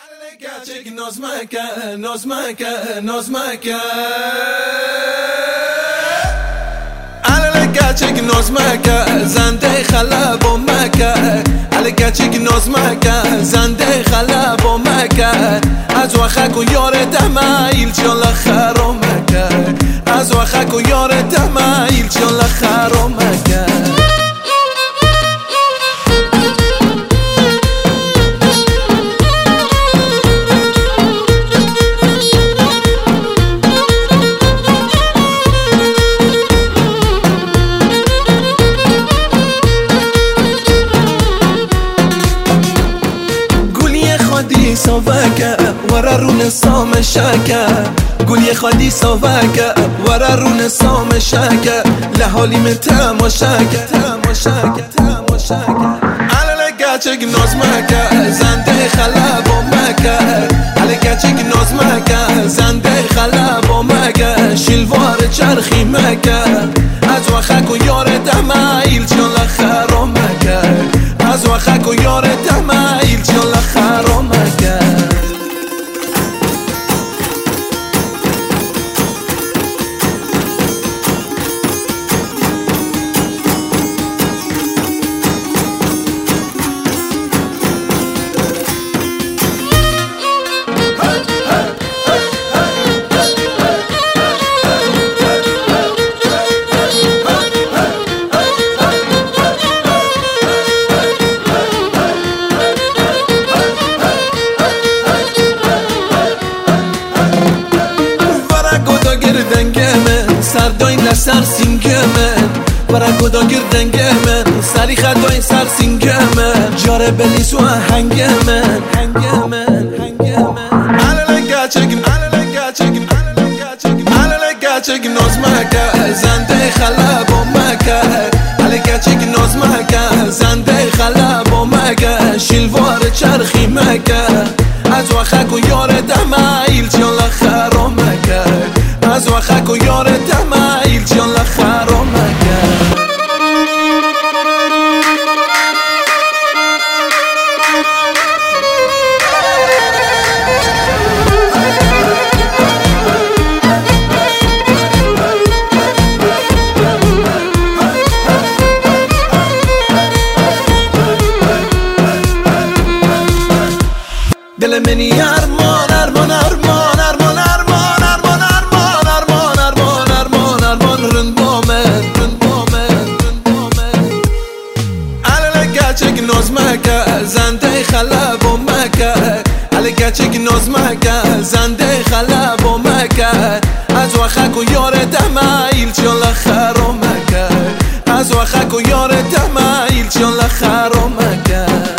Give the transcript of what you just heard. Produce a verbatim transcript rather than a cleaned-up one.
Gerçek nozmeke, nozmeke, nozmeke. Alele gerçek nozmeke, zende خلب و مکه. علی gerçek nozmeke, zende خلب و مکه. از وخک و یار دمایل چال خرامکه. از وخک و یار دمایل چال خرامکه. سوفاكا ورا رون صام شاكا قول يا خالي سوفاكا ورا رون صام شاكا لحالي من تماشاكا تماشاكا تماشاكا على لقاچك نظمكا زنده خلب و مكا على لقاچك نظمكا زنده خلب و مكا شلوار چرخی مكا از وخک و یار دمایل چال خرامكا از وخک و یار دمایل چال خرامكا سرداین لسر سینگمن برا گدا گردنگمن سری خداین سر سینگمن جاره بلیس و هنگمن هنگمن هنگمن علل گچگن علل گچگن علل گچگن علل گچگن نظمکه زنده خلب و مکه علل گچگن نظمکه زنده خلب و مکه شلوار چرخی مکه از وخک و یار دمایل چال خرامکه از وخک و یار دمایل چال خرامکه دل منی ارمان ارمان ارمان ارمان ارمان ارمان ارمان ارمان ارمان ارمان ارمان رندامن رندامن رندامن علل gerçek nozmeke zende خلب و مکه علل gerçek nozmeke zende خلب و مکه از وخک و یار دمایل چال خرامکه از وخک و یار دمایل چال خرامکه